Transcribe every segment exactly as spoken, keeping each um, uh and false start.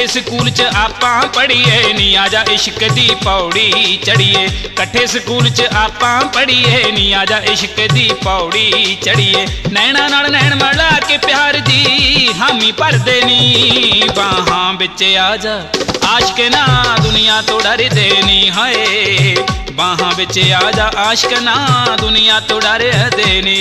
School च आपां पढ़ीए नी आजा इश्क दी पौड़ी चढ़िए। कट्ठे स्कूल च आपां पढ़ीए नी आजा इश्क दी पौड़ी चढ़िए। नैना नाल नैन मिला के प्यार दी हामी भरदे नी बाहां विच आजा आशिक ना दुनिया तो डरदे नी हाय बाहां विच आजा आशिक ना दुनिया तो डरदे नी।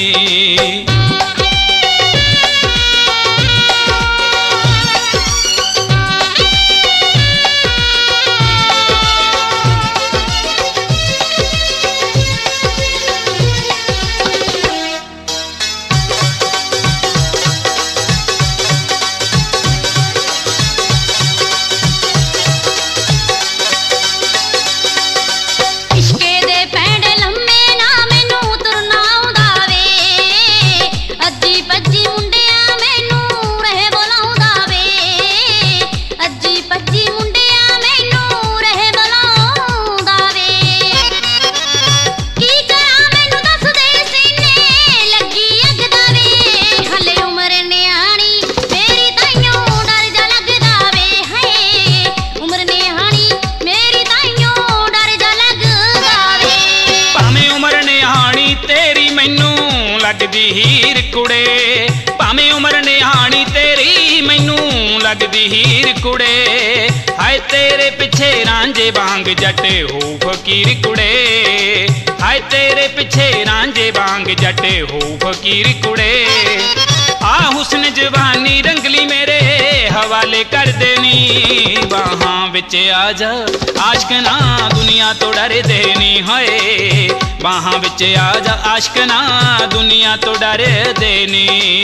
लगदी हीर कुड़े भावें उम्र निहानी तेरी मैनू लगदी हीर कुड़े। हाय तेरे पिछे रांझे वांग जट हो फकीर कुड़े हाय तेरे पिछे रांझे वांग जट हो फकीर कुड़े। आ हुस्न जवानी रंगली मेरे हवाले कर देनी बाहां विच आजा आशिक ना दुनिया तो डर देनी हाय बाहां विच आजा आशिक ना दुनिया तो डर देनी।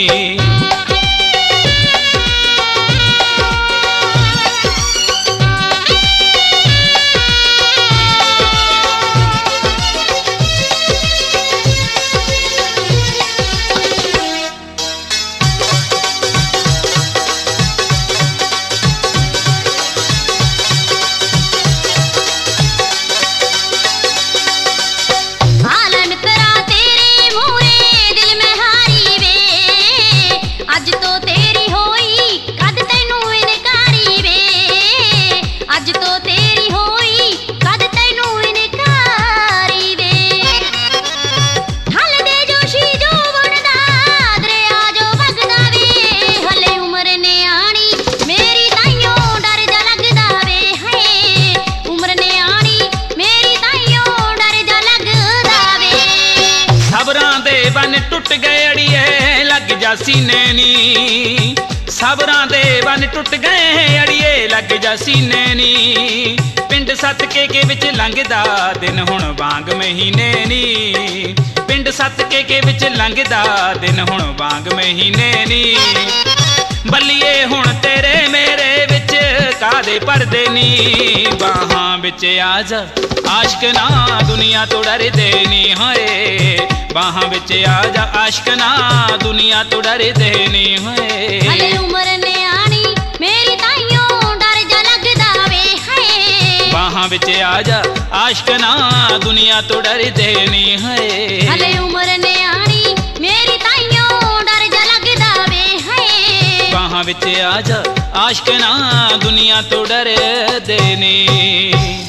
टुट गए अड़िए लग जा सीने नी सबरां दे बन टुट गए अड़िए लग जा सीने नी। पिंड सत के के विच लंघदा दिन हुण वांग महीने नी पिंड सत के के विच लंघदा दिन हुण वांग महीने नी। बल्लिए हुण तेरे मेरे विच कादे परदे नी बाहां विच आजा आशिक ना दुनिया तो डर देनी हाय बाहां विच आजा आशिक ना दुनिया तो डर देनी हाय। हले उम्र न्याणी मेरी ताइयों डर जा लगदा वे हाय बाहां विच आजा आशिक ना दुनिया तो डर देनी हाय। हले उम्र न्याणी मेरी ताइयों डर जा लगदा वे हाय बाहां विच आजा आशिक ना दुनिया तो डर देनी।